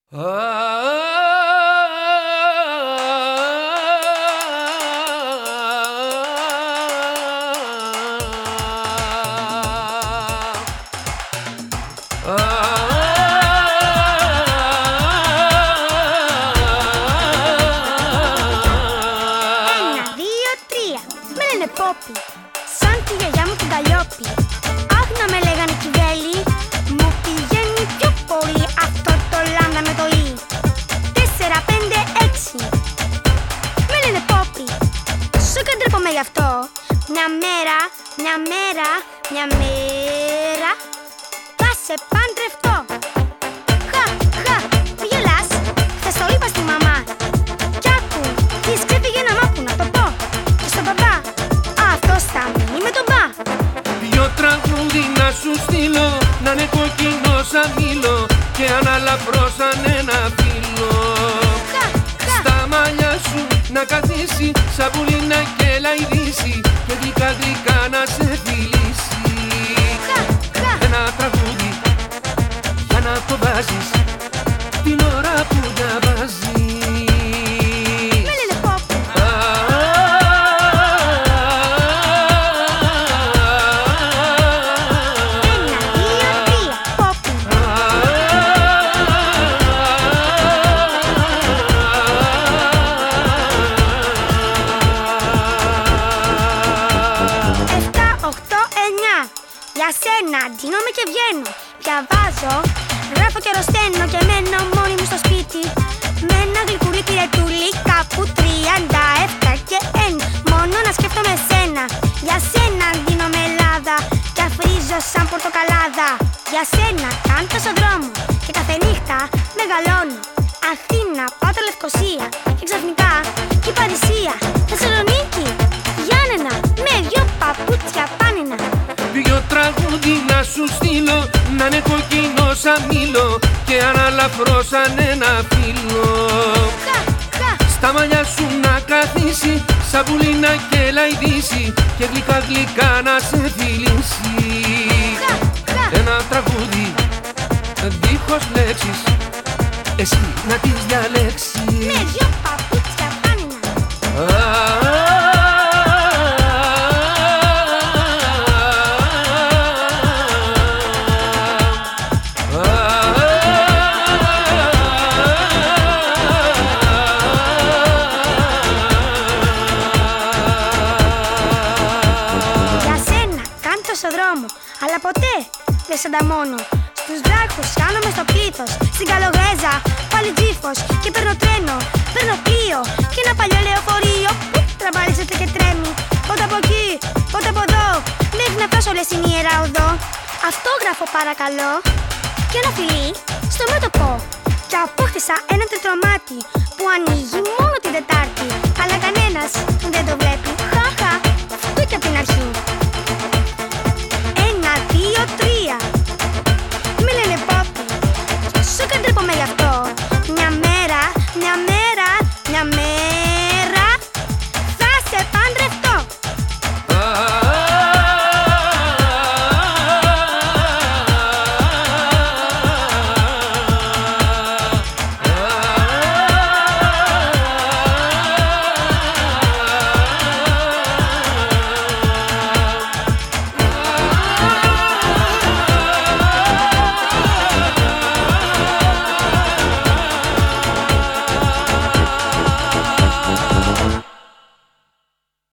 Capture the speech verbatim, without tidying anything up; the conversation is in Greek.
Πόπι, σαν τη γιαγιά μου την Καλλιόπη. Αχ, να με λέγανε Κιβέλη, μου πηγαίνει πιο πολύ αυτό το λάμδα με το ι. Τέσσερα, πέντε, έξι. Με λένε Πόπι, σου καντρέπομαι γι' αυτό. Μια μέρα, μια μέρα, μια μέρα θα σε παντρευτώ. Χα, χα, μη γελάς, χθες το είπα στη μαμά. Κι άκου, της ξέφυγε να μ' άκου να το πω. Και στον παπά, αυτός θα μείνει με τον μπα. Ποιο τραγούδι να σου στείλω, να είναι κόκκινο σαν μήλο και αναλαφρώ σαν ένα φύλλο. Χα, χα. Στα μαλλιά σου να καθίσει, σαν πουλί να κελαϊδίσει και γλυκά γλυκά να σε φιλήσει. Χα, χα. Ένα τραγούδι για να το βάζεις την ώρα που διαβάζεις. Με λένε Πόπι. Ένα, δύο, τρία, Πόπι. Εφτά, οχτώ, εννιά. Για σένα ντύνομαι και βγαίνω. Διαβάζω, γράφω και ρωσταίνω και μένω μόνη μου στο σπίτι. Με ένα γλυκούλι πυρετούλι κάπου τριάντα επτά και ένα. Μόνο να σκέφτομαι σένα. Για σένα ντύνομαι Ελλάδα και αφρίζω σαν πορτοκαλάδα. Για σένα κάνω τόσο δρόμο και κάθε νύχτα μεγαλώνω. Αθήνα, πάω τα Λευκοσία και ξαφνικά και η Παρισία. Θεσσαλονίκη, Γιάννενα, με δυο παπούτσια πάνινα. Ποιο τραγούδι να σου στείλω, να είναι κόκκινο σαν μήλο και αναλαφρώ σαν ένα φύλλο. Χα, χα. Στα μαλλιά σου να καθίσει, σαν πουλί να κελαϊδίσει και γλυκά γλυκά να σε φιλήσει. Χα, χα. Ένα τραγούδι δίχως λέξεις, εσύ να τις διαλέξεις. Με δυο παπούτσια πάνινα. Για σένα κάνω τόσο δρόμο, αλλά ποτέ δεν σε ανταμώνω. Στους βράχους χάνομαι στο πλήθος, στην Καλογρέζα πάλι τζίφος. Και παίρνω τρένο, παίρνω πλοίο και ένα παλιό λεωφορείο που τραμπαλίζεται και τρέμει. Πότε από εκεί, πότε από εδώ, μέχρι να φτάσω λες στην Ιερά Οδό. Αυτόγραφο παρακαλώ και ένα φιλί στο μέτωπο. Και απόκτησα ένα τετρομάτι που ανοίγει μόνο την Τετάρτη. Αλλά κανένας δεν το βλέπει. Χαχα, αυτό και από την αρχή. Ένα, δύο, τρία. Με λένε Πόπι, σου καντρέπομαι γι' αυτό.